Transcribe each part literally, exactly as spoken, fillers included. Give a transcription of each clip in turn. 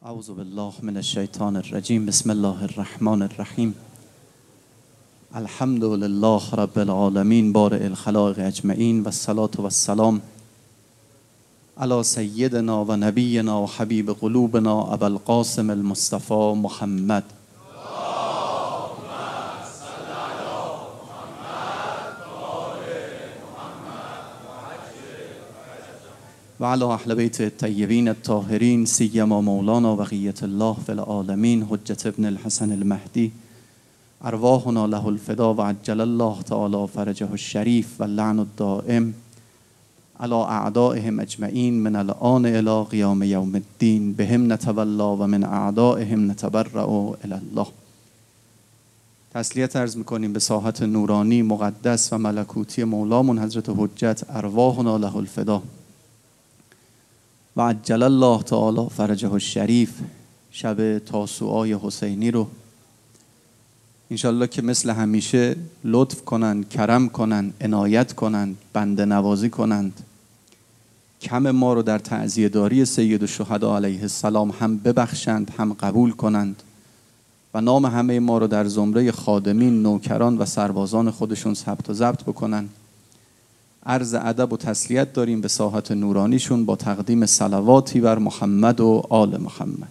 اعوذ بالله من الشیطان الرجیم. بسم الله الرحمن الرحیم. الحمد لله رب العالمین بارئ الخلائق اجمعین و الصلاة و السلام علی سیدنا و نبینا و حبیب قلوبنا ابا القاسم المصطفى محمد و علی اهل بیت الطیبین الطاهرین سیما مولانا بقیة الله فی العالمین حجة ابن الحسن المهدی ارواحنا له الفدا و عجل الله تعالی فرجه الشریف و اللعن الدائم علی اعدائهم اجمعین من الآن الی قیام یوم الدین بهم نتولی و من اعدائهم نتبرأ الی الله. تسلیت عرض میکنیم به ساحت نورانی مقدس و ملکوتی مولامون حضرت حجت ارواحنا له الفدا و عجل الله تعالی فرجه الشریف. شب تاسوعای حسینی رو انشالله که مثل همیشه لطف کنند، کرم کنند، عنایت کنند، بنده نوازی کنند، کم ما رو در تعزیه داری سید الشهدا علیه السلام هم ببخشند هم قبول کنند و نام همه ما رو در زمره خادمین، نوکران و سربازان خودشون ثبت و ضبط بکنند. عرض ادب و تسلیت داریم به ساحت نورانیشون با تقدیم صلواتی بر محمد و آل محمد.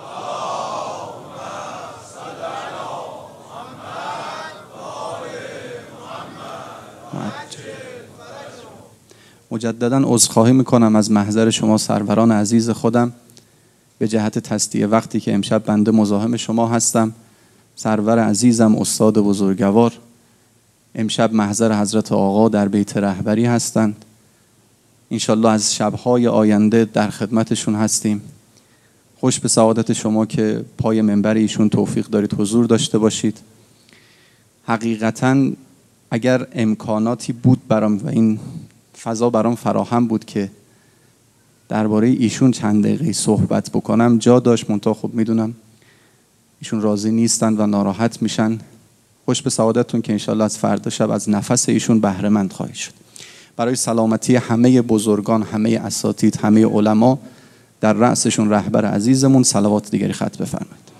مجددا عذرخواهی میکنم از محضر شما سروران عزیز خودم به جهت تسدیه وقتی که امشب بنده مزاحم شما هستم. سرور عزیزم استاد بزرگوار امشب محضر حضرت آقا در بیت رهبری هستند. انشالله از شبهای آینده در خدمتشون هستیم. خوش به سعادت شما که پای منبر ایشون توفیق دارید حضور داشته باشید. حقیقتاً اگر امکاناتی بود برام و این فضا برام فراهم بود که درباره ایشون چند دقیقه صحبت بکنم جا داشت، منتها خب میدونم ایشون راضی نیستند و ناراحت میشن. خوش به سعادتتون که انشالله از فردا شب از نفس ایشون بهره مند خواهید شد. برای سلامتی همه بزرگان، همه اساتید، همه علما، در رأسشون رهبر عزیزمون صلوات دیگری ختم بفرمایید.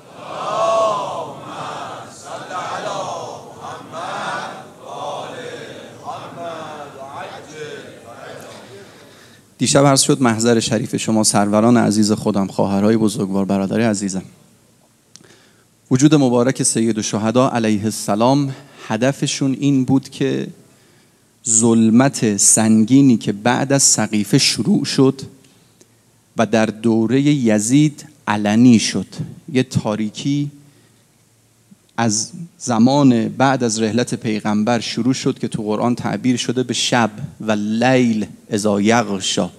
دیشب عرض شد محضر شریف شما سروران عزیز خودم، خواهرای بزرگوار، برادرای عزیزم، وجود مبارک سید الشهدا علیه السلام هدفشون این بود که ظلمت سنگینی که بعد از سقیفه شروع شد و در دوره یزید علنی شد، یه تاریکی از زمان بعد از رحلت پیغمبر شروع شد که تو قرآن تعبیر شده به شب و لیل اذا یغشا،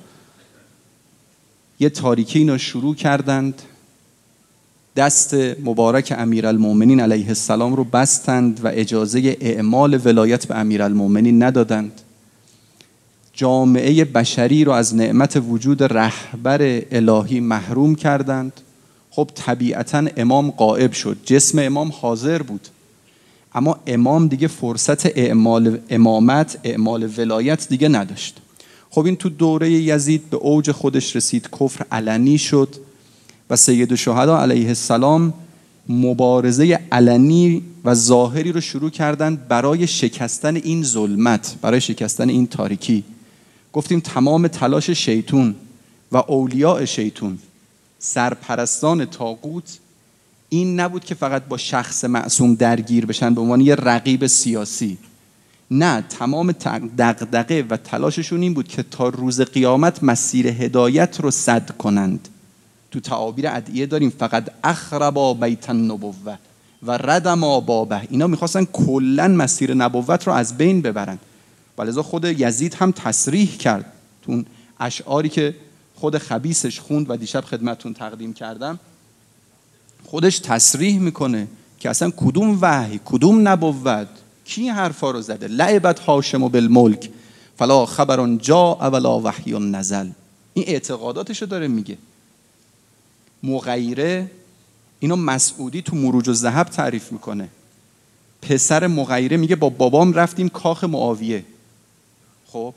یه تاریکی اینو شروع کردند، دست مبارک امیرالمومنین علیه السلام رو بستند و اجازه اعمال ولایت به امیرالمومنین ندادند. جامعه بشری رو از نعمت وجود رهبر الهی محروم کردند. خب طبیعتاً امام غائب شد، جسم امام حاضر بود اما امام دیگه فرصت اعمال امامت، اعمال ولایت دیگه نداشت. خب این تو دوره یزید به اوج خودش رسید، کفر علنی شد و سید الشهدا علیه السلام مبارزه علنی و ظاهری رو شروع کردند برای شکستن این ظلمت، برای شکستن این تاریکی. گفتیم تمام تلاش شیطون و اولیاء شیطون، سرپرستان طاغوت، این نبود که فقط با شخص معصوم درگیر بشن به عنوان یه رقیب سیاسی. نه، تمام دغدغه و تلاششون این بود که تا روز قیامت مسیر هدایت رو سد کنند. تو تعابیر ادعیه داریم فقط اخربا بیت النبوه و ردما بابه، اینا میخواستن کلن مسیر نبوت رو از بین ببرن. ولذا خود یزید هم تصریح کرد تو اون اشعاری که خود خبیثش خوند و دیشب خدمتتون تقدیم کردم، خودش تصریح میکنه که اصلا کدوم وحی، کدوم نبوت، کی حرفا رو زده؟ لعبت هاشم بالملک فلا خبر جاء ولا وحی نزل. این اعتقاداتشو داره میگه. مغیره اینو مسعودی تو مروج الذهب تعریف میکنه. پسر مغیره میگه با بابام رفتیم کاخ معاویه. خب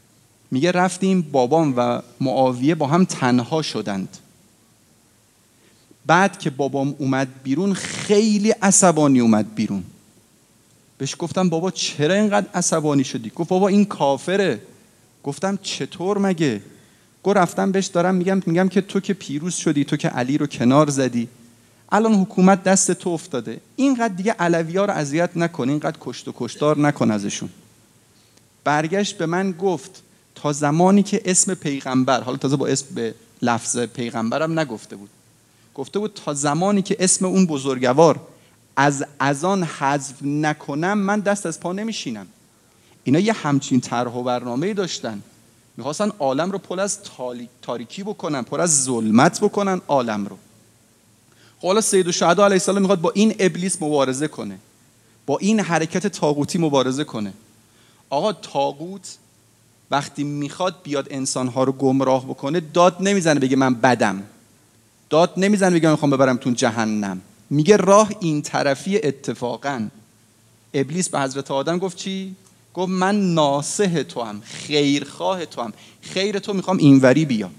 میگه رفتیم بابام و معاویه با هم تنها شدند. بعد که بابام اومد بیرون خیلی عصبانی اومد بیرون. بهش گفتم بابا چرا اینقدر عصبانی شدی؟ گفت بابا این کافره. گفتم چطور مگه؟ گفت رفتم بهش دارم میگم میگم که تو که پیروز شدی، تو که علی رو کنار زدی، الان حکومت دست تو افتاده، اینقدر دیگه علوی‌ها رو اذیت نکن، اینقدر کشت و کشتار نکن ازشون. برگشت به من گفت تا زمانی که اسم پیغمبر، حالا تازه با اسم به لفظ پیغمبرم نگفته بود، گفته بود تا زمانی که اسم اون بزرگوار از اذان حذف نکنم من دست از پا نمیشینم. اینا یه همچین طرح و برنامه‌ای داشتن، میخواستن عالم رو پر از تاریکی بکنن، پر از ظلمت بکنن عالم رو. حالا سید الشهدا علیه السلام میخواد با این ابلیس مبارزه کنه، با این حرکت طاغوتی مبارزه کنه. آقا طاغوت وقتی میخواد بیاد انسانها رو گمراه بکنه داد نمیزنه بگه من بدم، داد نمیزنه بگه من میخوام ببرمتون جهنم، میگه راه این طرفی. اتفاقا ابلیس به حضرت آدم گفت چی؟ گفت من ناصح تو هم، خیرخواه تو هم، خیر تو میخوام اینوری بیام.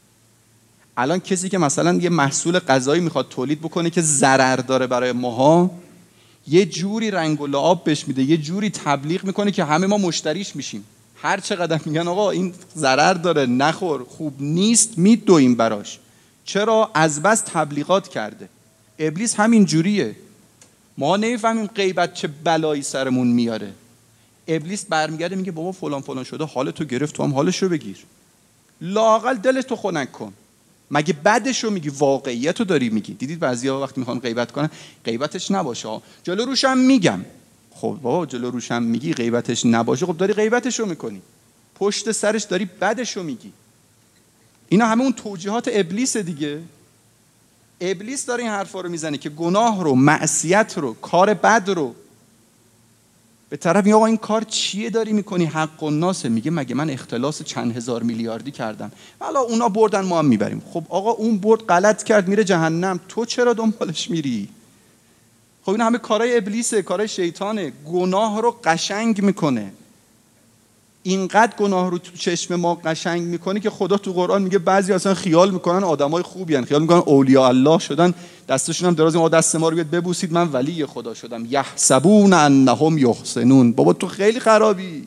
الان کسی که مثلا یه محصول غذایی میخواد تولید بکنه که ضرر داره برای ماها، یه جوری رنگ و لعاب بهش میده، یه جوری تبلیغ میکنه که همه ما مشتریش میشیم. هر چقدر میگن آقا این ضرر داره نخور، خوب نیست، میدویم براش. چرا؟ از بس تبلیغات کرده. ابلیس همین جوریه. ما نمیفهمیم غیبت چه بلایی سرمون میاره. ابلیس برمیگرده میگه بابا فلان فلان شده، حالتو گرفت، تو هم حالشو بگیر، لااقل دلتو خنک کن. مگه بدشو میگی؟ واقعیتو داری میگی. دیدید بعضیا وقتی میخوان غیبت کنن غیبتش نباشه، جلو روشم میگم. خب بابا جلو روشم میگی غیبتش نباشه، خب داری غیبتشو میکنی، پشت سرش داری بدشو میگی. اینا همه اون توجیهات ابلیس دیگه. ابلیس داره این حرفا رو میزنه که گناه رو، معصیت رو، کار بد رو به طرف میگه آقا این کار چیه داری میکنی؟ حق الناسه. میگه مگه من اختلاس چند هزار میلیاردی کردم؟ حالا اونا بردن ما هم میبریم. خب آقا اون برد غلط کرد میره جهنم، تو چرا دنبالش میری؟ خب این همه کارهای ابلیسه، کارهای شیطانه. گناه رو قشنگ میکنه، اینقدر گناه رو تو چشم ما قشنگ میکنه که خدا تو قرآن میگه بعضی اصلا خیال میکنن آدمای خوبی ان، خیال میکنن اولیاء الله شدن، دستشون هم دراز، ما دست ما رو بیاد ببوسید من ولی خدا شدم. یحسبون انهم یحسنون. بابا تو خیلی خرابی.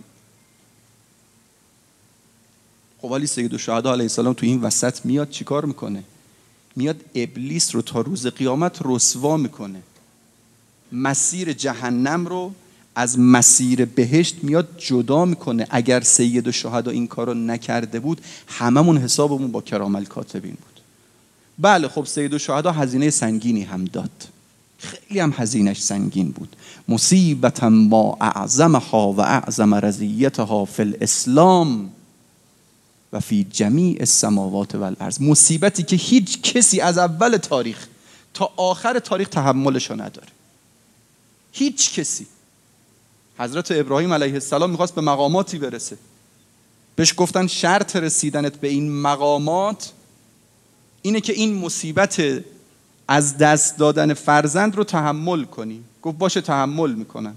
خب ولی سید الشهدا علیه السلام تو این وسط میاد چیکار میکنه؟ میاد ابلیس رو تا روز قیامت رسوا میکنه، مسیر جهنم رو از مسیر بهشت میاد جدا میکنه. اگر سید الشهدا این کارو نکرده بود هممون حسابمون با کرام الکاتبین بود. بله خب سید الشهدا هزینه سنگینی هم داد، خیلی هم هزینهش سنگین بود. مصیبتا ما اعظمها و اعظم رضیتها فی الاسلام و فی جمیع السماوات و الارض. مصیبتی که هیچ کسی از اول تاریخ تا آخر تاریخ تحملشو نداره، هیچ کسی. حضرت ابراهیم علیه السلام میخواست به مقاماتی برسه، بهش گفتن شرط رسیدنت به این مقامات اینه که این مصیبت از دست دادن فرزند رو تحمل کنی. گفت باشه تحمل میکنم.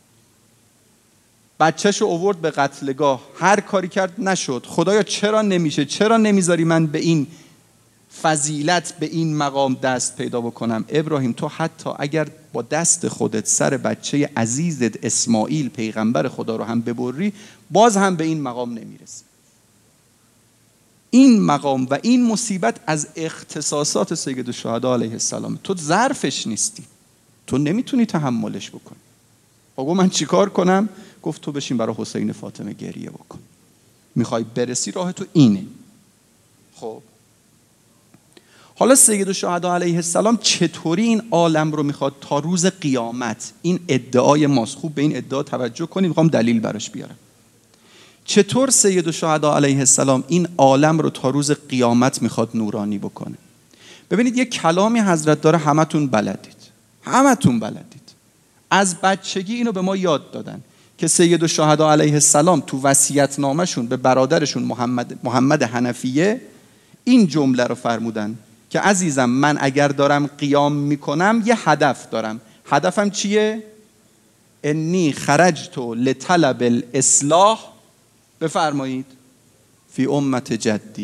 بچه‌شو آورد به قتلگاه، هر کاری کرد نشد. خدایا چرا نمیشه؟ چرا نمیذاری من به این فضیلت، به این مقام دست پیدا بکنم؟ ابراهیم تو حتی اگر با دست خودت سر بچه عزیزت اسماعیل پیغمبر خدا رو هم ببری باز هم به این مقام نمیرسی. این مقام و این مصیبت از اختصاصات سید الشهدا علیه السلام، تو ظرفش نیستی، تو نمیتونی تحملش بکنی. آقا من چیکار کنم؟ گفت تو بشین برای حسین فاطمه گریه بکن، میخوای برسی راه تو اینه. خب حالا سید الشهدا علیه السلام چطوری این عالم رو میخواد تا روز قیامت؟ این ادعای ماست، خوب به این ادعا توجه کنید، میخوام دلیل براش بیارم. چطور سید الشهدا علیه السلام این عالم رو تا روز قیامت میخواد نورانی بکنه؟ ببینید یک کلامی حضرت داره، همتون بلدید، همتون بلدید. از بچگی اینو به ما یاد دادن که سید الشهدا علیه السلام تو وصیت نامشون به برادرشون محمد محمد حنفیه این جمله رو فرمودن که عزیزم من اگر دارم قیام میکنم یه هدف دارم. هدفم چیه؟ انی خرجت لطلب الاصلاح، بفرمایید، فی امت جدی.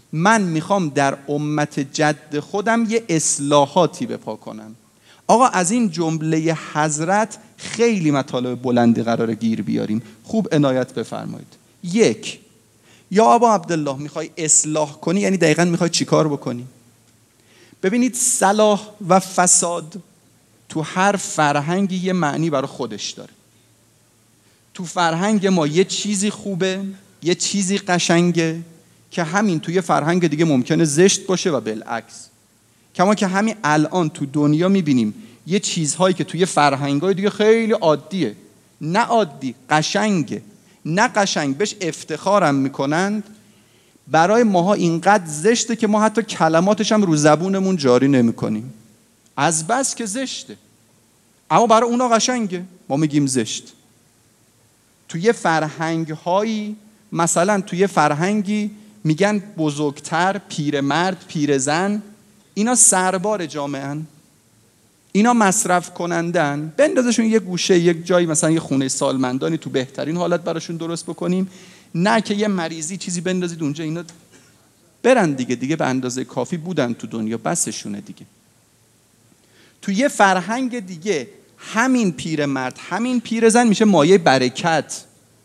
من میخوام در امت جد خودم یه اصلاحاتی بپا کنم. آقا از این جمله حضرت خیلی مطالب بلندی قراره گیر بیاریم، خوب عنایت بفرمایید. یک، یا ابا عبدالله میخوای اصلاح کنی، یعنی دقیقاً میخوای چیکار بکنی؟ ببینید صلاح و فساد تو هر فرهنگی یه معنی برای خودش داره. تو فرهنگ ما یه چیزی خوبه، یه چیزی قشنگه که همین توی فرهنگ دیگه ممکنه زشت باشه و بالعکس. کما که همین الان تو دنیا میبینیم یه چیزهایی که توی فرهنگای دیگه خیلی عادیه، نه عادی، قشنگه، نه قشنگ، بهش افتخارم میکنند، برای ماها اینقدر زشته که ما حتی کلماتش هم رو زبونمون جاری نمیکنیم، از بس که زشته. اما برای اونا قشنگه، ما میگیم زشت. توی فرهنگ‌هایی، مثلا توی فرهنگی میگن بزرگتر، پیرمرد، پیرزن، اینا سربار جامعه‌ان، اینا مصرف کنندن، بندازشون یه گوشه، یک جایی، مثلا یه خونه سالمندانی تو بهترین حالت براشون درست بکنیم، نه که یه مریضی چیزی بندازید اونجا، اینا برن دیگه، دیگه به اندازه کافی بودن تو دنیا، بسشونه دیگه. تو یه فرهنگ دیگه همین پیرمرد، همین پیرزن میشه مایه برکت،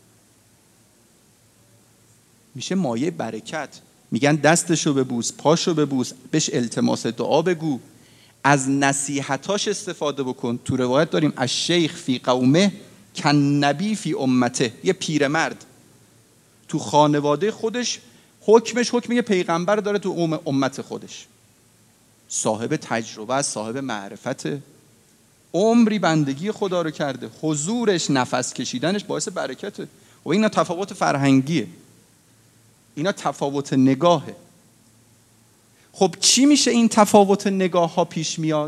میشه مایه برکت. میگن دستشو ببوس، پاشو ببوس، بهش التماس دعا بگو، از نصیحتاش استفاده بکن. تو روایت داریم الشیخ فی قومه کن نبی فی امته. یه پیرمرد تو خانواده خودش حکمش حکم یه پیغمبر داره، تو امت خودش صاحب تجربه است، صاحب معرفت، عمری بندگی خدا رو کرده، حضورش، نفس کشیدنش باعث برکته. و اینا تفاوت فرهنگیه، اینا تفاوت نگاهه. خب چی میشه این تفاوت نگاه ها پیش میاد؟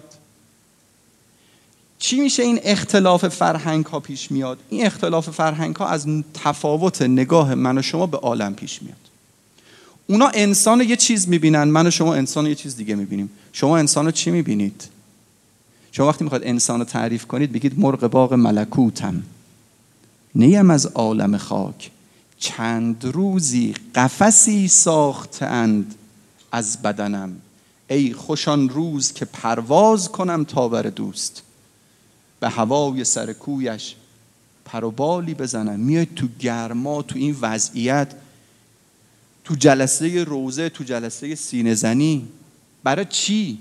چی میشه این اختلاف فرهنگ ها پیش میاد؟ این اختلاف فرهنگ ها از تفاوت نگاه من و شما به عالم پیش میاد. اونا انسان یه چیز میبینن، من و شما انسان یه چیز دیگه میبینیم. شما انسان رو چی میبینید؟ شما وقتی میخواد انسان رو تعریف کنید بگید مرغ باغ ملکوتم، نیم از عالم خاک، چند روزی قفسی ساختند از بدنم، ای خوشان روز که پرواز کنم تا بر دوست، به هوای سر کویش پر و بالی بزنم. میاد تو گرما، تو این وضعیت، تو جلسه روزه، تو جلسه سینه زنی، برای چی؟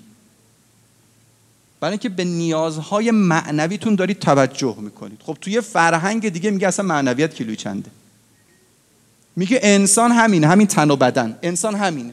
برای اینکه به نیازهای معنویتون دارید توجه میکنید. خب توی فرهنگ دیگه میگه اصلا معنویت کیلویی چنده، میگه انسان همینه، همین تن و بدن، انسان همینه،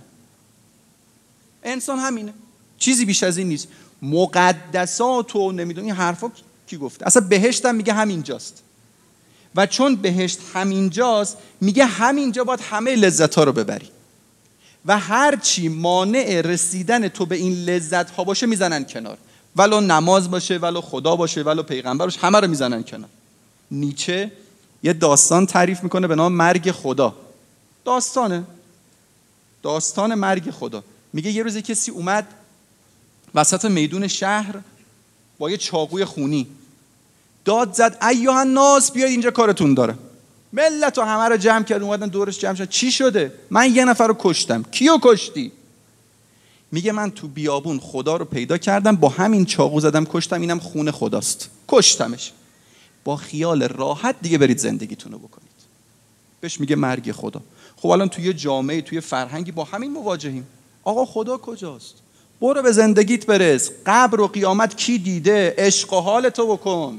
انسان همینه، چیزی بیش از این نیست. مقدسات و نمیدونی حرفا کی گفته؟ اصلا بهشت هم میگه همینجاست، و چون بهشت همینجاست میگه همینجا باید همه لذت ها رو ببری، و هر چی مانع رسیدن تو به این لذت ها باشه میزنن کنار، ولو نماز باشه، ولو خدا باشه، ولو پیغمبر باشه، همه رو میزنن کنار. نیچه یه داستان تعریف میکنه به نام مرگ خدا. داستانه داستان مرگ خدا. میگه یه روزی کسی اومد وسط میدون شهر با یه چاقوی خونی، داد زد ایها الناس بیاید اینجا کارتون داره. ملت و همه رو جمع کرد، اومدن دورش جمع شدن. چی شده؟ من یه نفر رو کشتم. کیو کشتی؟ میگه من تو بیابون خدا رو پیدا کردم، با همین چاقو زدم کشتم، اینم خون خداست، کشتمش. با خیال راحت دیگه برید زندگیتون رو بکنید. بهش میگه مرگ خدا. خب الان توی جامعه، توی فرهنگی با همین مواجهیم. آقا خدا کجاست؟ برو به زندگیت برس. قبر و قیامت کی دیده؟ عشق و حالتو بکن.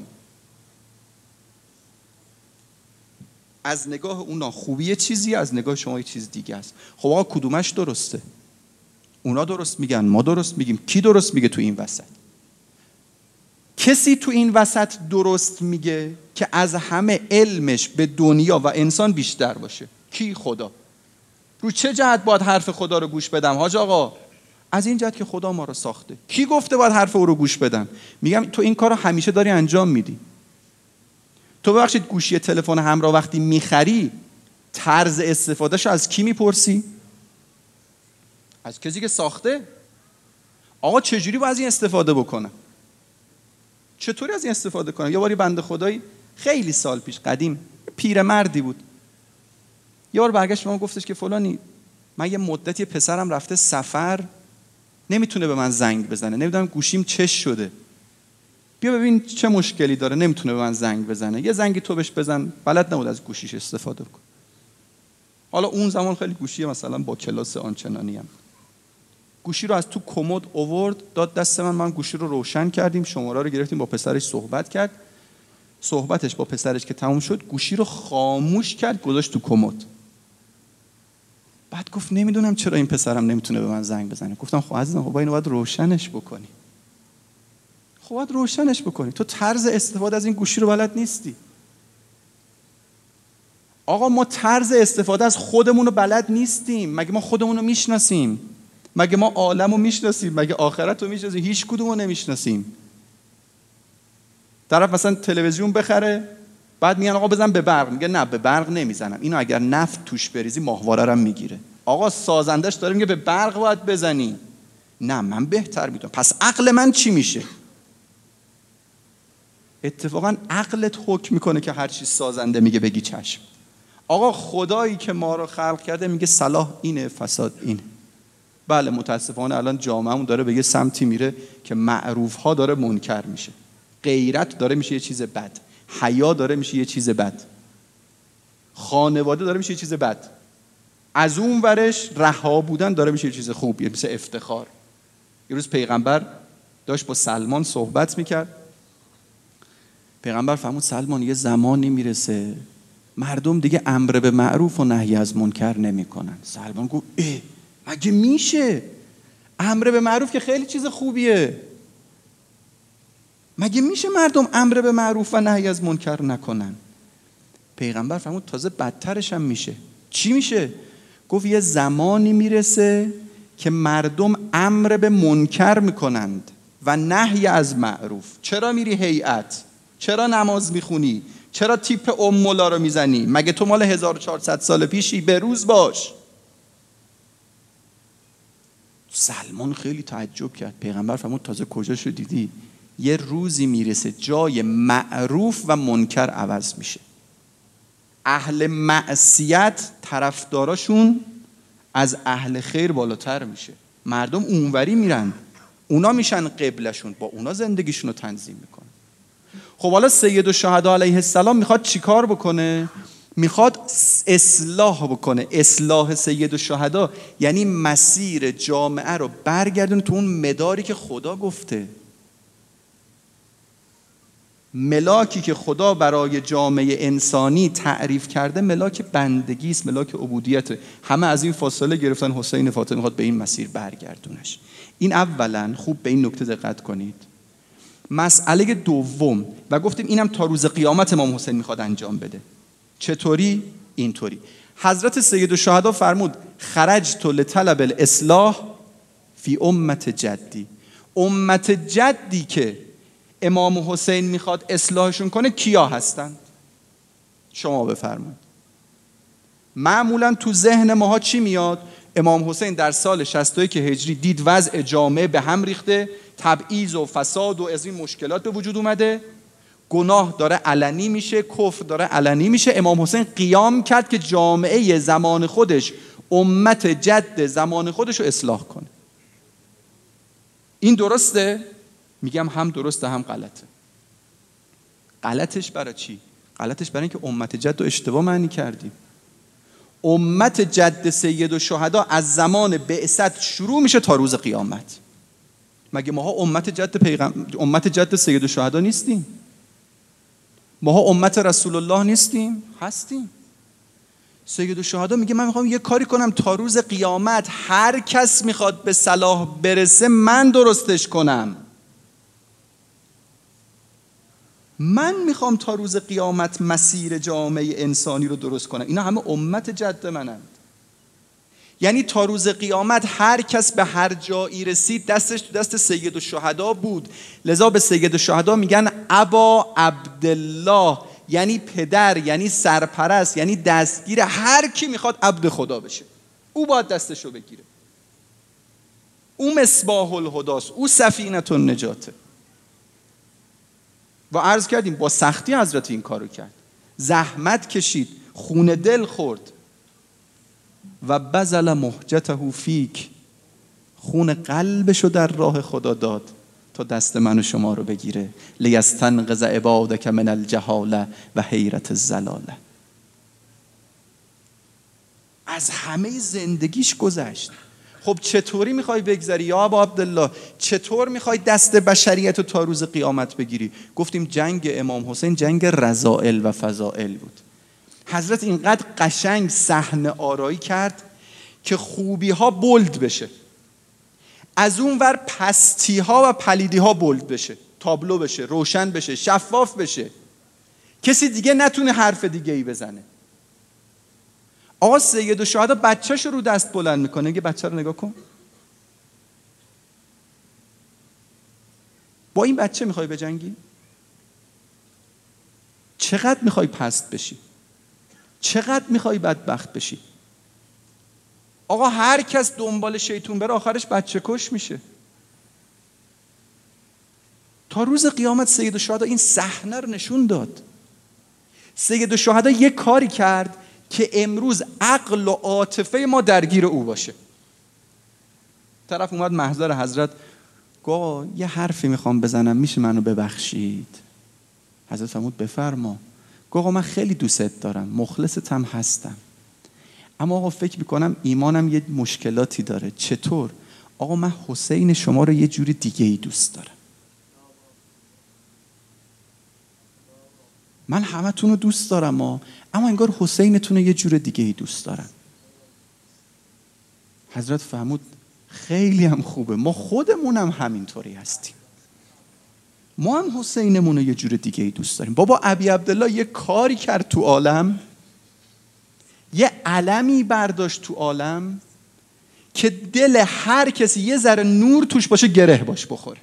از نگاه اونا خوبی چیزی، از نگاه شما یه چیز دیگه است. خب آقا کدومش درسته؟ اونا درست میگن، ما درست میگیم. کی درست میگه تو این وسط؟ کسی تو این وسط درست میگه که از همه علمش به دنیا و انسان بیشتر باشه. کی؟ خدا. رو چه جهت باید حرف خدا رو گوش بدم حاج آقا؟ از این جهت که خدا ما رو ساخته. کی گفته باید حرف او رو گوش بدم؟ میگم تو این کار رو همیشه داری انجام میدی. تو ببخشید گوشی تلفن همراه وقتی میخری طرز استفادهشو از کی میپرسی؟ از کسی که ساخته. آقا چجوری باید از این استفاده بکنم؟ چطوری از این استفاده کنم؟ یه باری بنده خدایی خیلی سال پیش قدیم پیرمردی بود، یه بار برگشت به من گفتش که فلانی من یه مدت یه پسرم رفته سفر، نمیتونه به من زنگ بزنه، نمیدونم گوشیم چش شده، بیا ببین چه مشکلی داره، نمیتونه به من زنگ بزنه، یه زنگی تو بهش بزن. بلد نبود از گوشیش استفاده کن. حالا اون زمان خیلی گوشی مثلا با کلاس آنچنانی هم. گوشی رو از تو کمد آورد داد دست من، من گوشی رو روشن کردیم، شماره رو گرفتیم، با پسرش صحبت کرد. صحبتش با پسرش که تموم شد گوشی رو خاموش کرد گذاشت تو کمد. بعد گفت نمیدونم چرا این پسرم نمیتونه به من زنگ بزنه. گفتم خب عزیزم خب اینو باید روشنش بکنی. خب باید روشنش بکنی. تو طرز استفاده از این گوشی رو بلد نیستی. آقا ما طرز استفاده از خودمون رو بلد نیستیم. مگه ما خودمون رو میشناسیم؟ مگه ما عالم رو میشناسیم؟ مگه آخرت رو میشناسیم؟ هیچ کدوم رو نمیشناسیم. طرف مثلا تلویزیون بخره بعد میگن آقا بزن به برق، میگه نه به برق نمیزنم، اینو اگر نفت توش بریزی ماهواره رو میگیره. آقا سازندش داره میگه به برق باید بزنی، نه من بهتر میدونم. پس عقل من چی میشه؟ اتفاقا عقلت حکم میکنه که هر چی سازنده میگه بگی چشم. آقا خدایی که ما رو خلق کرده میگه صلاح اینه فساد اینه. بله متاسفانه الان جامعهمون داره به یه سمتی میره که معروف ها داره منکر میشه، غیرت داره میشه یه چیز بد، حیا داره میشه یه چیز بد، خانواده داره میشه یه چیز بد، از اون ورش رها بودن داره میشه یه چیز خوب، یه مثل افتخار. یه روز پیغمبر داشت با سلمان صحبت میکرد. پیغمبر فرمود سلمان یه زمانی میرسه مردم دیگه امر به معروف و نهی از منکر نمیکنن. سلمان گفت اه مگه میشه؟ امر به معروف که خیلی چیز خوبیه، مگه میشه مردم امر به معروف و نهی از منکر نکنن؟ پیغمبر فرمود تازه بدترش هم میشه. چی میشه؟ گفت یه زمانی میرسه که مردم امر به منکر میکنند و نهی از معروف. چرا میری هیئت؟ چرا نماز میخونی؟ چرا تیپ ام مولا رو میزنی؟ مگه تو مال هزار و چهارصد سال پیشی؟ به روز باش. سلمان خیلی تعجب کرد. پیغمبر فرمود تازه کجاشو دیدی؟ یه روزی میرسه جای معروف و منکر عوض میشه. اهل معصیت طرفداراشون از اهل خیر بالاتر میشه. مردم اونوری میرن، اونا میشن قبلشون، با اونا زندگیشون رو تنظیم میکنن. خب حالا سید الشهدا علیه السلام میخواد چیکار بکنه؟ میخواد اصلاح بکنه. اصلاح سید الشهدا یعنی مسیر جامعه رو برگردونه تو اون مداری که خدا گفته. ملاکی که خدا برای جامعه انسانی تعریف کرده ملاک بندگی است، ملاک عبودیت. همه از این فاصله گرفتن حسین فاطمی میخواد به این مسیر برگردونش. این اولا خوب به این نکته دقت کنید. مسئله دوم و گفتیم اینم تا روز قیامت امام حسین میخواد انجام بده. چطوری؟ اینطوری. حضرت سید الشهدا فرمود خرجت لطلب الاصلاح فی امت جدی. امت جدی که امام حسین میخواد اصلاحشون کنه کیا هستند؟ شما بفرمایید. معمولا تو ذهن ماها چی میاد؟ امام حسین در سال شصت و یک هجری دید وضع جامعه به هم ریخته، تبعیض و فساد و از این مشکلات به وجود اومده، گناه داره علنی میشه، کفر داره علنی میشه. امام حسین قیام کرد که جامعه زمان خودش، امت جد زمان خودش رو اصلاح کنه. این درسته؟ میگم هم درسته هم غلطه. غلطش برای چی؟ غلطش برای اینکه امت جد رو اشتباه معنی کردیم. امت جد سید الشهدا از زمان بعثت شروع میشه تا روز قیامت. مگه ماها امت جد پیغمبر، امت جد سید الشهدا نیستیم؟ ماها امت رسول الله نیستیم؟ هستیم. سید الشهدا میگه من میخوام یه کاری کنم تا روز قیامت هر کس میخواد به صلاح برسه من درستش کنم. من میخوام تا روز قیامت مسیر جامعه انسانی رو درست کنم. اینا همه امت جد منند. یعنی تا روز قیامت هر کس به هر جایی رسید دستش تو دست سید الشهدا بود. لذا به سید الشهدا میگن ابا عبدالله، یعنی پدر، یعنی سرپرست، یعنی دستگیر هر کی میخواد عبد خدا بشه. او باید دستشو بگیره. او مصباح الهداست، او سفینه النجاته. و عرض کردیم با سختی حضرت این کارو کرد، زحمت کشید، خون دل خورد، و بذل مهجته فیک، خون قلبشو در راه خدا داد تا دست من و شما رو بگیره. لیستنقذ عبادک من الجهاله و حیرت الضلاله. از همه زندگیش گذشت. خب چطوری میخوای بگذری یا ابا عبدالله؟ چطور میخوای دست بشریت رو تا روز قیامت بگیری؟ گفتیم جنگ امام حسین جنگ رذائل و فضائل بود. حضرت اینقدر قشنگ صحنه آرایی کرد که خوبی ها بولد بشه، از اون ور پستی ها و پلیدی ها بولد بشه، تابلو بشه، روشن بشه، شفاف بشه، کسی دیگه نتونه حرف دیگه ای بزنه. آقا سید الشهدا بچه‌شو رو دست بلند میکنه، میگه بچه رو نگاه کن، با این بچه میخوای بجنگی؟ چقدر میخوای پست بشی؟ چقدر میخوای بدبخت بشی؟ آقا هر کس دنبال شیطون بره آخرش بچه کش میشه. تا روز قیامت سید الشهدا این صحنه رو نشون داد. سید الشهدا یک کاری کرد که امروز عقل و عاطفه ما درگیر او باشه. طرف اومد محضر حضرت، گفت یه حرفی میخوام بزنم، میشه منو ببخشید؟ حضرت فرمود بفرما. گفت من خیلی دوست دارم، مخلصتم هستم، اما آقا فکر میکنم ایمانم یه مشکلاتی داره. چطور؟ آقا من حسین شما رو یه جوری دیگه ای دوست دارم. من همتون رو دوست دارم ها، اما انگار حسینتون رو یه جور دیگه ای دوست دارم. حضرت فرمود خیلی هم خوبه، ما خودمونم همینطوری هستیم، ما هم حسینمون رو یه جور دیگه ای دوست داریم. بابا ابی عبدالله یه کاری کرد تو عالم، یه علمی برداشت تو عالم که دل هر کسی یه ذره نور توش باشه گره باش بخوره.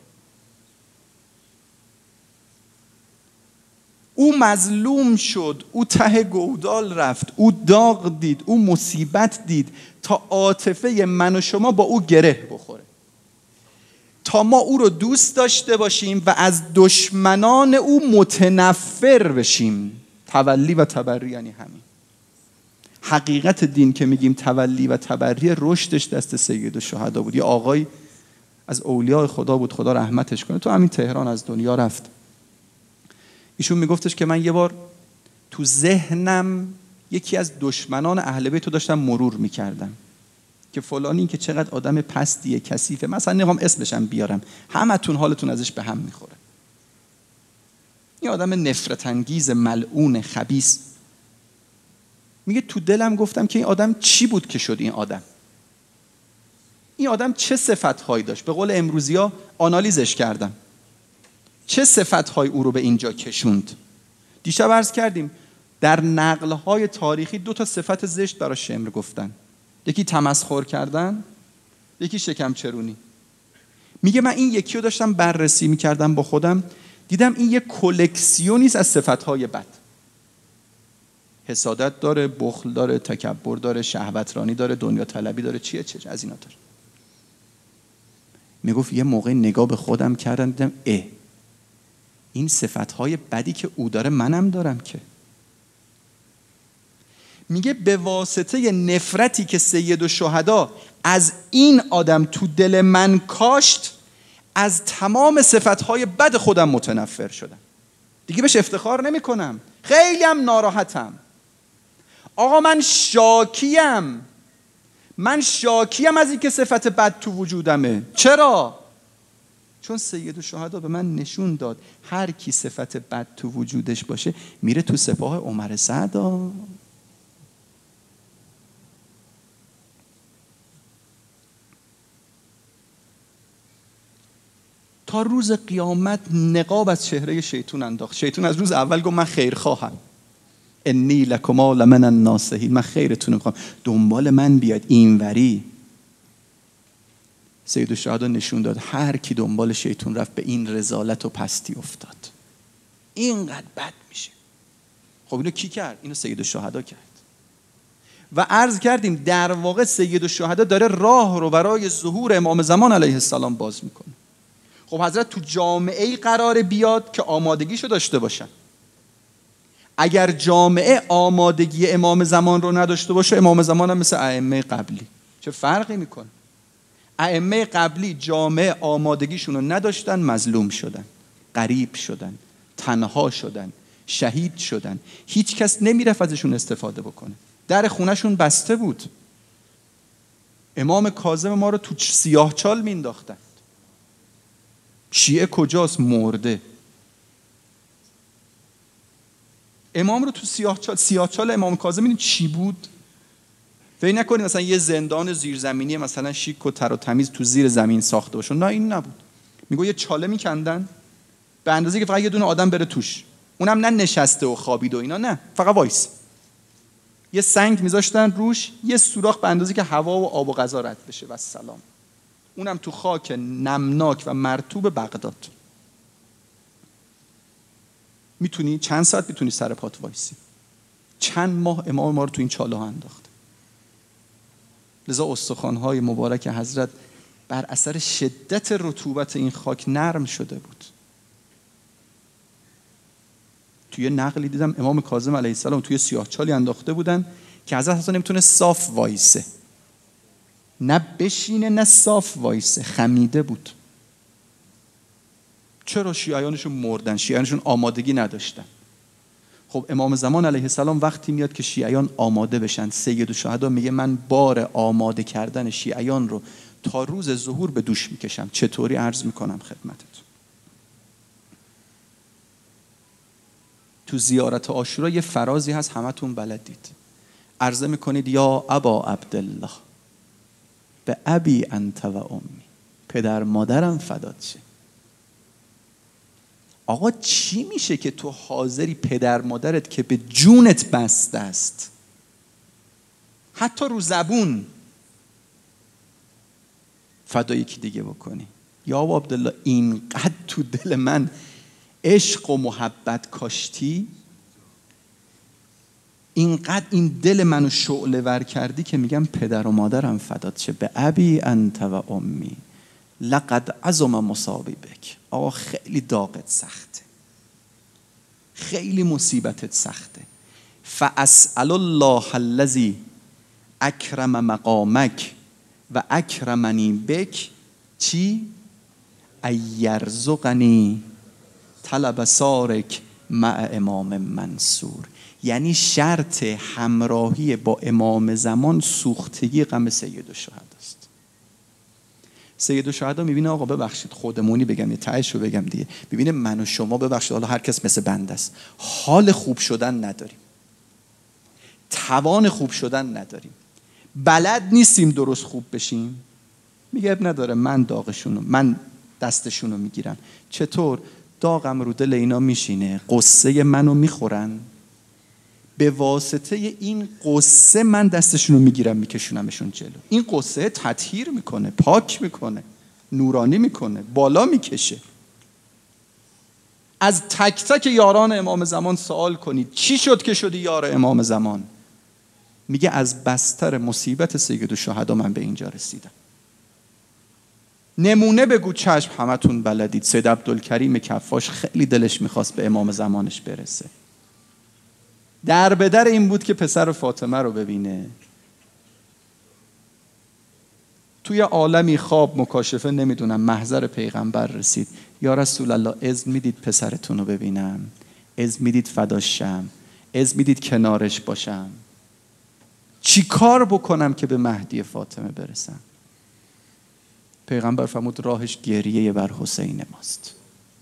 او مظلوم شد، او ته گودال رفت، او داغ دید، او مصیبت دید تا عاطفه من و شما با او گره بخوره، تا ما او رو دوست داشته باشیم و از دشمنان او متنفر بشیم. تولی و تبری یعنی همین. حقیقت دین که میگیم تولی و تبری، رشدش دست سید الشهدا بود. یه آقای از اولیاء خدا بود، خدا رحمتش کنه، تو همین تهران از دنیا رفت. ایشون میگفتش که من یه بار تو ذهنم یکی از دشمنان اهل بیت رو داشتم مرور میکردم که فلانی که چقدر آدم پستیه، کثیفه، مثلا نمیخوام اسمشم بیارم، همتون حالتون ازش به هم میخوره، این آدم نفرت انگیز، ملعون، خبیث. میگه تو دلم گفتم که این آدم چی بود که شد این آدم؟ این آدم چه صفت‌هایی داشت؟ به قول امروزی‌ها آنالیزش کردم، چه صفت‌های او رو به اینجا کشوند؟ دیشب عرض کردیم در نقل‌های تاریخی دو تا صفت زشت برای شمر گفتن، یکی تمسخر کردن، یکی شکم چرونی. میگه من این یکی رو داشتم بررسی میکردم با خودم، دیدم این یک کلکسیونیست از صفت‌های بد. حسادت داره، بخل داره، تکبر داره، شهوترانی داره، دنیا طلبی داره، چیه چه از اینا داره. میگفت یه موقع نگاه به خودم کردم، دیدم اه این صفت‌های بدی که او داره منم دارم که. میگه به واسطه نفرتی که سید الشهدا از این آدم تو دل من کاشت، از تمام صفت‌های بد خودم متنفر شدم، دیگه بهش افتخار نمی کنم، خیلی هم ناراحتم. آقا من شاکیم، من شاکیم از این که صفت بد تو وجودمه. چرا؟ چون سید الشهدا به من نشون داد هر کی صفت بد تو وجودش باشه میره تو سپاه عمر سعد. تا روز قیامت نقاب از چهره شیطان انداخت. شیطان از روز اول گفت من خیر خواهم، انی لکما لمن الناصحین، من خیرتون میخوام، دنبال من بیاد اینوری. سید الشهدا نشون داد هر کی دنبال شیطان رفت به این رذالت و پستی افتاد، اینقدر بد میشه. خب اینو کی کرد؟ اینو سید الشهدا کرد. و عرض کردیم در واقع سید الشهدا داره راه رو برای ظهور امام زمان علیه السلام باز میکنه. خب حضرت تو جامعه‌ای قرار بیاد که آمادگیشو داشته باشن. اگر جامعه آمادگی امام زمان رو نداشته باشه، امام زمان هم مثل ائمه قبلی. چه فرقی میکنه؟ ائمه قبلی جامعه آمادگیشون رو نداشتن، مظلوم شدن، غریب شدن، تنها شدن، شهید شدن. هیچ کس نمیرفت ازشون استفاده بکنه، در خونهشون بسته بود. امام کاظم ما رو تو سیاه چال مینداختن. شیعه کجاست؟ مرده. امام رو تو سیاه چال، سیاه چال امام کاظم این چی بود؟ فکر نکنید مثلا یه زندان زیرزمینی مثلا شیک و تر و تمیز تو زیر زمین ساخته باشه. نه، این نبود. میگه یه چاله میکندن به اندازه که فقط یه دونه آدم بره توش، اونم نه نشسته و خوابید و اینا، نه، فقط وایس. یه سنگ میذاشتن روش، یه سوراخ به اندازه که هوا و آب و غذا رد بشه و سلام. اونم تو خاک نمناک و مرطوب بغداد. میتونی چند ساعت میتونی سر پات وایسی؟ چند ماه امام ما رو تو این چاله ها انداخت. لذا استخوان‌های مبارک حضرت بر اثر شدت رطوبت این خاک نرم شده بود. توی نقلی دیدم امام کاظم علیه السلام توی سیاهچالی انداخته بودن که حضرت اصلا نمیتونه صاف وایسه، نه بشینه نه صاف وایسه، خمیده بود. چرا؟ شیعیانشون مردن، شیعیانشون آمادگی نداشتن. خب امام زمان علیه السلام وقتی میاد که شیعیان آماده بشن، سید الشهدا میگه من بار آماده کردن شیعیان رو تا روز ظهور به دوش میکشم. چطوری؟ عرض میکنم خدمتتون. تو زیارت عاشورا یه فرازی هست همتون بلدید. عرضه میکنید یا ابا عبدالله به ابی انت و امی، پدر مادرم فدات شه. آقا چی میشه که تو حاضری پدر مادرت که به جونت بسته است، حتی رو زبون، فدای یکی دیگه بکنی؟ یا ابا عبدالله اینقدر تو دل من عشق و محبت کاشتی، اینقدر این دل منو شعله ور کردی که میگم پدر و مادرم فدات شه. به ابی انت و امی لقد عظم مصابی بک. آقا خیلی داغت سخته، خیلی مصیبتت سخته. فاسأل الله الذی اکرم مقامک و اکرمنی بک چی؟ ایرزقنی طلب سارک مع امام منصور. یعنی شرط همراهی با امام زمان سوختگی غم سید الشهدا است. سید الشهدا میبینه آقا ببخشید، خودمونی بگم یه تهش رو بگم دیگه، ببینه من و شما ببخشید، حالا هر کس مثل بنده است، حال خوب شدن نداریم، توان خوب شدن نداریم، بلد نیستیم درست خوب بشیم. میگه اب نداره، من داغشونو، من دستشونو میگیرم. چطور؟ داغم رو دل اینا میشینه، قصه منو میخورن، به واسطه این قصه من دستشونو میگیرم میکشونمشون جلو. این قصه تطهیر میکنه، پاک میکنه، نورانی میکنه، بالا میکشه. از تک تک یاران امام زمان سوال کنید چی شد که شدی یار امام زمان؟ میگه از بستر مصیبت سید الشهدا من به اینجا رسیدم. نمونه بگو. چشم، همتون بلدید. سید عبدالکریم کفاش خیلی دلش میخواست به امام زمانش برسه، در به در این بود که پسر فاطمه رو ببینه. توی عالمی خواب مکاشفه نمیدونم محضر پیغمبر رسید. یا رسول الله اذن میدید پسرتون رو ببینم؟ اذن میدید فداش شم؟ اذن میدید کنارش باشم؟ چی کار بکنم که به مهدی فاطمه برسم؟ پیغمبر فرمود راهش گریه بر حسین ماست.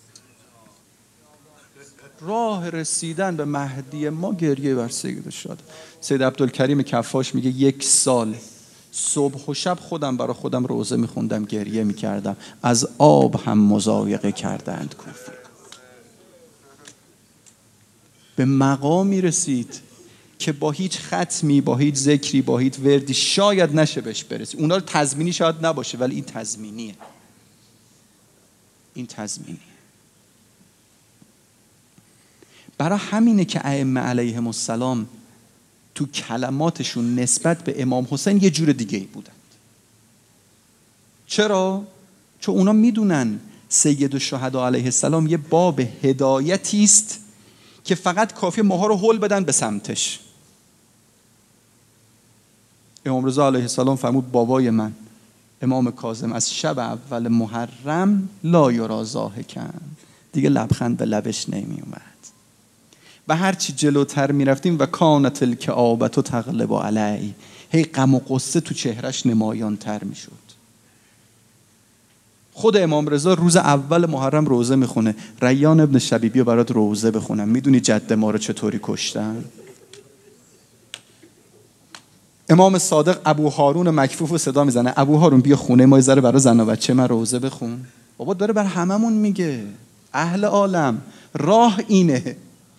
راه رسیدن به مهدی ما گریه بر سید الشهدا. سید عبدالکریم کفاش میگه یک سال صبح و شب خودم برای خودم روزه میخوندم، گریه میکردم، از آب هم مضایقه کردند کوفی. به مقامی رسید که با هیچ ختمی، با هیچ ذکری، با هیچ وردی شاید نشه بهش برسی. اونا رو تضمینی شاید نباشه، ولی این تضمینیه. این تضمینیه. برای همینه که ائمه علیهم السلام تو کلماتشون نسبت به امام حسین یه جور دیگه ای بودند. چرا؟ چون اونا میدونن سید الشهدا علیه السلام یه باب هدایتی است که فقط کافی ماها رو هل بدن به سمتش. امام رضا علیه السلام فرمود بابای من امام کاظم از شب اول محرم لا یرا ضاحکا، دیگه لبخند به لبش نمی اومد و هرچی جلوتر می رفتیم و کانت الکآبة تغلب علی، هی غم و غصه تو چهرش نمایان تر می شد. خود امام رضا روز اول محرم روزه میخونه. ریان ابن شبیبی رو برات روزه بخونم. میدونی جد ما رو چطوری کشتن؟ امام صادق ابو هارون مکفوف رو صدا میزنه، ابو هارون بیا خونه ما یه ذره برای زن و بچه من روزه بخون. بابا داره بر هممون میگه اهل عالم راه اینه.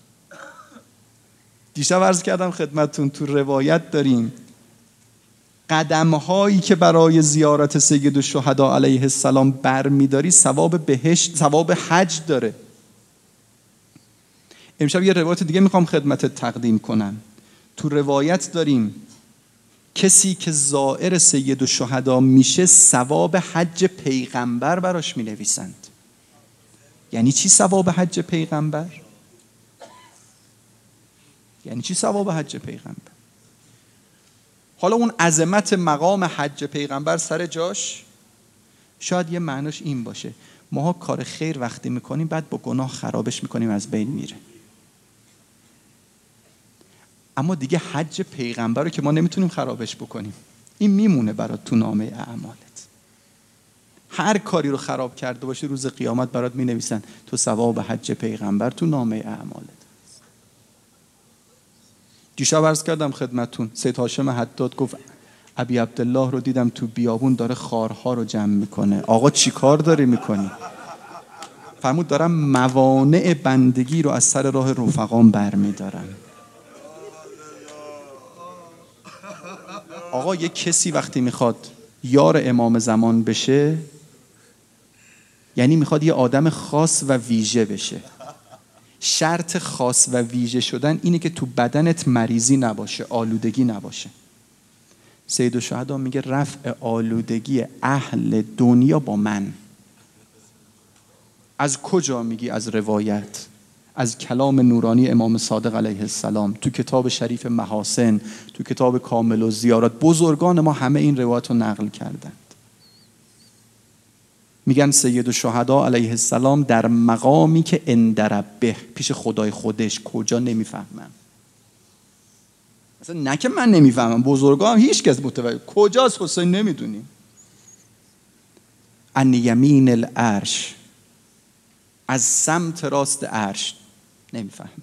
دیشب عرض کردم خدمتتون تو روایت داریم قدم هایی که برای زیارت سید الشهدا علیه السلام برمیداری ثواب بهشت، ثواب حج داره. امشب یه روایت دیگه میخوام خدمتت تقدیم کنم. تو روایت داریم کسی که زائر سید الشهدا میشه ثواب حج پیغمبر براش مینویسند. یعنی چی ثواب حج پیغمبر؟ یعنی چی ثواب حج پیغمبر؟ حالا اون عظمت مقام حج پیغمبر سر جاش، شاید یه معناش این باشه ماها کار خیر وقتی میکنیم بعد با گناه خرابش میکنیم از بین میره، اما دیگه حج پیغمبر رو که ما نمیتونیم خرابش بکنیم، این میمونه برات تو نامه اعمالت. هر کاری رو خراب کرده باشی روز قیامت برات مینویسن تو ثواب حج پیغمبر تو نامه اعمالت. دیشب عرض کردم خدمتون سید هاشم حداد گفت ابی عبدالله رو دیدم تو بیابون داره خارها رو جمع میکنه. آقا چی کار داری میکنی؟ فرمود دارم موانع بندگی رو از سر راه رفقام برمیدارم. آقا یک کسی وقتی میخواد یار امام زمان بشه یعنی میخواد یه آدم خاص و ویژه بشه. شرط خاص و ویژه شدن اینه که تو بدنت مریضی نباشه، آلودگی نباشه. سید الشهدا میگه رفع آلودگی اهل دنیا با من. از کجا میگی؟ از روایت، از کلام نورانی امام صادق علیه السلام، تو کتاب شریف محاسن، تو کتاب کامل و زیارات. بزرگان ما همه این روایت رو نقل کردند. میگن سید الشهدا علیه السلام در مقامی که عند ربه، پیش خدای خودش، کجا نمیفهمم. مثلا نه که من نمیفهمم، بزرگان هم هیچ کس متوجه کجاست حسین نمیدونیم. ان یمین العرش، از سمت راست عرش نمیفهمیم.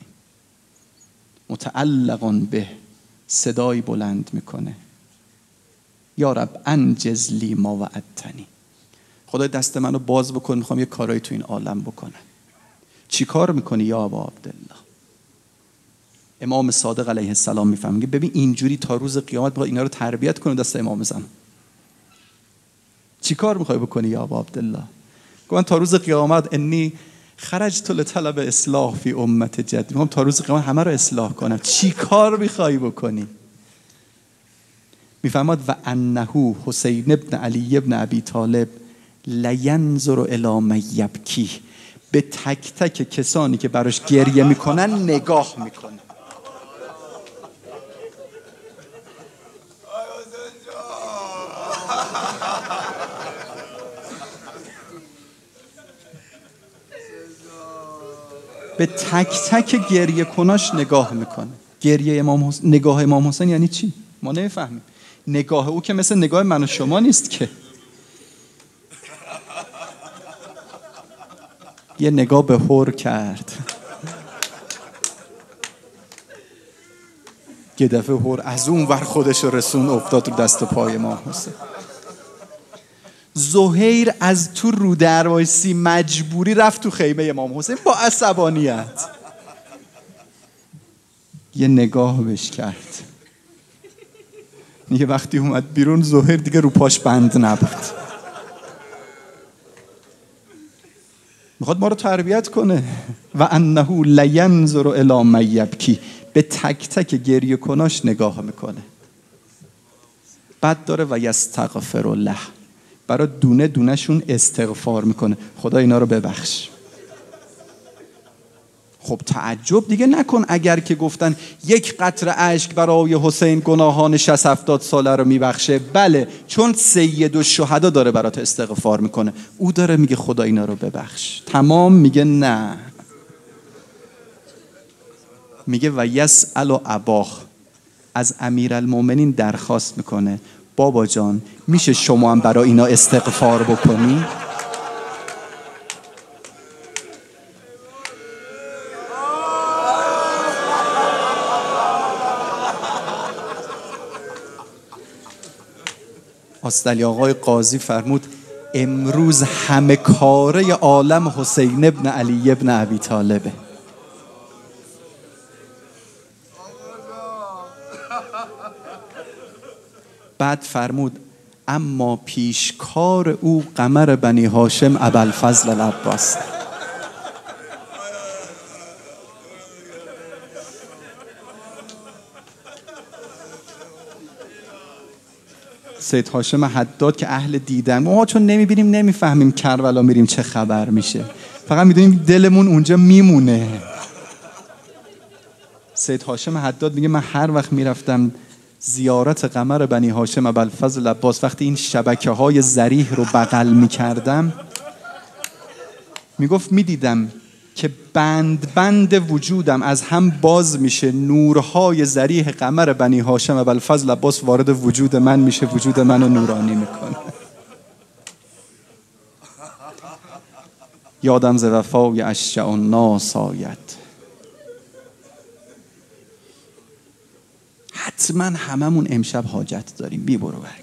متعلقون به، صدای بلند میکنه یا رب انجز لی ما وعدتنی، خدای دست منو باز بکن میخوام یه کارایی تو این عالم بکنم. چی کار میکنی یا ابا عبدالله؟ امام صادق علیه السلام میفهمه میگه ببین اینجوری تا روز قیامت باید اینا رو تربیت کنه دست امام زمان. چی کار میخوای بکنی یا ابا عبدالله؟ گفتن تا روز قیامت انی خرجت لطلب اصلاح فی امت جدی، میخوام تا روز قیامت همه رو اصلاح کنم. چی کار میخوای بکنی؟ میفهمد و انه حسین ابن علی ابن ابی طالب لینظر الی من یبکی، به تک تک کسانی که براش گریه میکنن نگاه میکنه. به تک تک گریه کناش نگاه میکنه. گریه امام حسین، نگاه امام حسین یعنی چی؟ ما نمیفهمیم. نگاه او که مثل نگاه من و شما نیست که. یه نگاه به هور کرد، یه دفعه هور از اون ور خودش رسون افتاد رو دست و پای امام حسین. زهیر از تو رو در وایسی مجبوری رفت تو خیمه امام حسین با عصبانیت. یه نگاه بهش کرد. میگه وقتی اومد بیرون زهیر دیگه رو پاش بند نبود. میخواد ما رو تربیت کنه. و انه لینظر الی من یبکی، به تک تک گریه کناش نگاه میکنه. بعد داره و یستغفر له، برای دونه دونه شون استغفار میکنه. خدا اینا رو ببخش، خب تعجب دیگه نکن اگر که گفتن یک قطره اشک برای حسین گناهان شصت هفتاد ساله رو میبخشه. بله، چون سید الشهدا داره برات استغفار میکنه، او داره میگه خدا اینا رو ببخش. تمام میگه نه، میگه و یسأل اباه، از امیرالمومنین درخواست میکنه بابا جان میشه شما هم برای اینا استغفار بکنی؟ آستلی آقای قاضی فرمود امروز همه کاره عالم حسین ابن علی ابن ابی طالبه. بعد فرمود اما پیشکار او قمر بنی هاشم ابوالفضل العباس. سید هاشم حداد که اهل دیدن، ما چون نمیبینیم نمیفهمیم کربلا میریم چه خبر میشه، فقط میدونیم دلمون اونجا میمونه. سید هاشم حداد میگه من هر وقت میرفتم زیارت قمر بنی هاشم ابوالفضل العباس، وقتی این شبکه های زریح رو بغل میکردم، میگفت میدیدم که بند بند وجودم از هم باز میشه، نورهای زریح قمر بنی هاشم ابوالفضل العباس وارد وجود من میشه، وجود منو نورانی میکنه. یادم ز وفای اشجع الناس آید. حتما هممون امشب حاجت داریم، بی برو برگرد.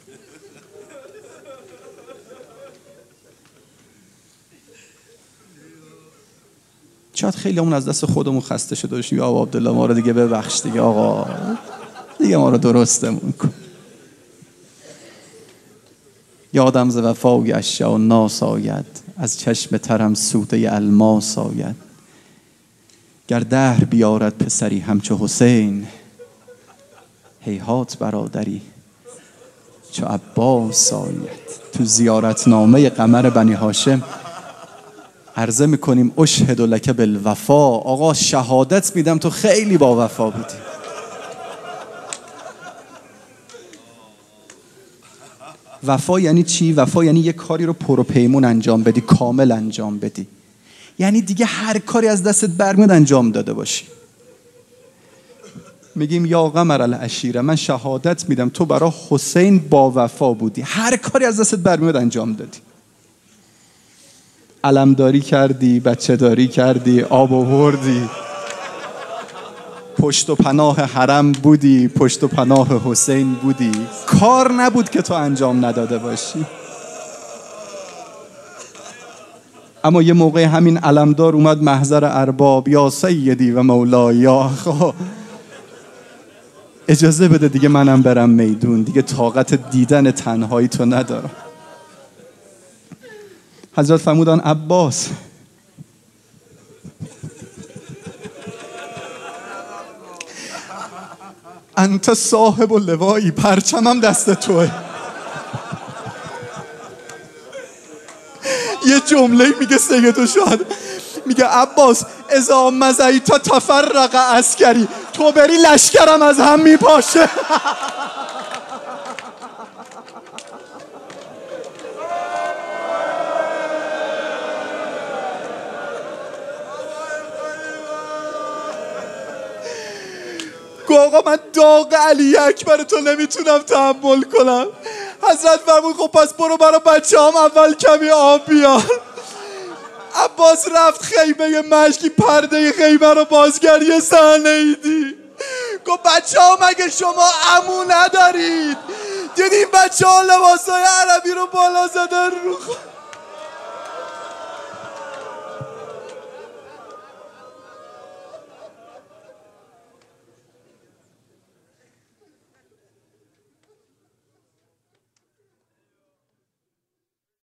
شاید خیلی همون از دست خودمون خسته شده باشیم، یا آقا عبدالله ما رو دیگه ببخش دیگه، آقا دیگه ما رو درستمون کن. یادم ز وفای اشجع الناس آید، از چشم ترم سوده الماس آید. گر دهر بیارد پسری همچو حسین، هیهات برادری چو عباس آید. تو زیارتنامه قمر بنی هاشم عرضه میکنیم اشهد لک بالوفا، آقا شهادت میدم تو خیلی با وفا بودی. وفا یعنی چی؟ وفا یعنی یک کاری رو پر و پیمون انجام بدی، کامل انجام بدی، یعنی دیگه هر کاری از دستت برمیاد انجام داده باشی. میگیم یا قمر العشیره، من شهادت میدم تو برای حسین با وفا بودی، هر کاری از دستت برمیاد انجام دادی. علمداری کردی، بچه داری کردی، آب آوردی، پشت و پناه حرم بودی، پشت و پناه حسین بودی، کار نبود که تو انجام نداده باشی. اما یه موقع همین علمدار اومد محضر ارباب، یا سیدی و مولای، یا آقا اجازه بده دیگه منم برم میدون، دیگه طاقت دیدن تنهایی تو ندارم. حضرت فرمودن عباس انت صاحب اللوایی، پرچمم دست توه. یه جمله میگه سید الشهدا، میگه عباس اذا مزیت تفرق عسکری، تو بری لشکرم از هم میپاشه. آقا من داغ علی اکبر تو نمیتونم تحمل کنم. حضرت فرمود خب پس برو برای بچه هم اول کمی آب بیار. عباس رفت خیمه مشکی، پرده خیمه رو بازگر، یه صحنه ایدی گفت بچه ها مگه شما عمو ندارید؟ دیدین بچه ها لباسای عربی رو بالا زدن رو